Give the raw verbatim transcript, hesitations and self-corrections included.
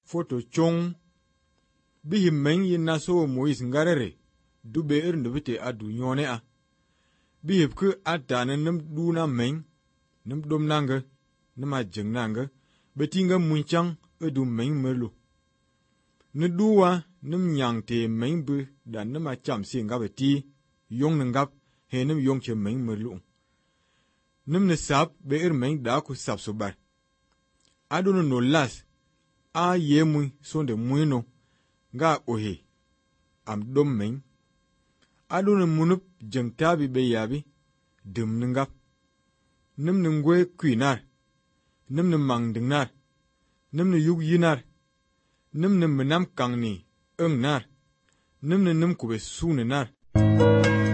foto chong bihi men yin na so Moise ngarere du be er nubite adu nyone a bihi ku atane num duna men num dom nanga numa jeng nanga betinga munchang edu men merlu ne duwa num nyang te men bu dan numa cham si ngabeti yong ngap he num yong che men merlu num ne sap be er men da ku sap so bar adu no las a yemu sonde muino nga ohe am dom men adu ne munup jeng tabi be yabi dum ngap num ne ngwe kwinar num ne mang dingnar num ne yug yinar num ne menam kangni eng nar num ne num kube sune nar